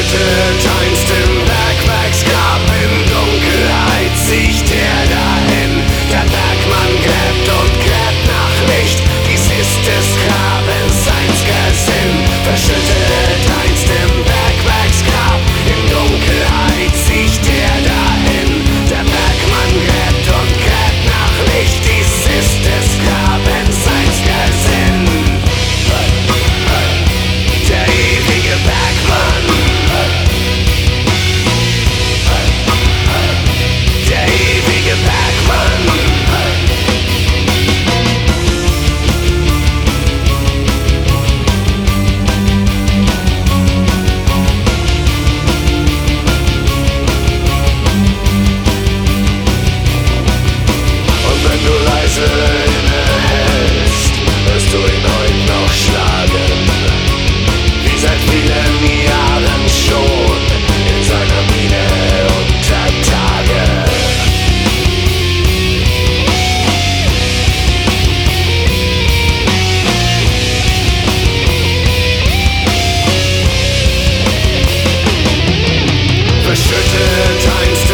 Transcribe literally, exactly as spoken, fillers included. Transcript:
Verschüttet einst im Bergwerksgrab, in Dunkelheit sieht er dahin. Der Bergmann gräbt und gräbt nach Licht, dies ist des Grabens Seinsgesinn. Verschüttet einst im Bergwerksgrab, in Dunkelheit sieht er dahin. Der Bergmann gräbt und gräbt nach Licht, dies ist des Grabens Seinsgesinn. Der ewige Bergmann, der ewige Bergmann. Und wenn du leise innehältst, wirst du ihn heute noch schlagen, wie seit vielen Jahren schon in seiner Miene unter Tage. Verschüttet einst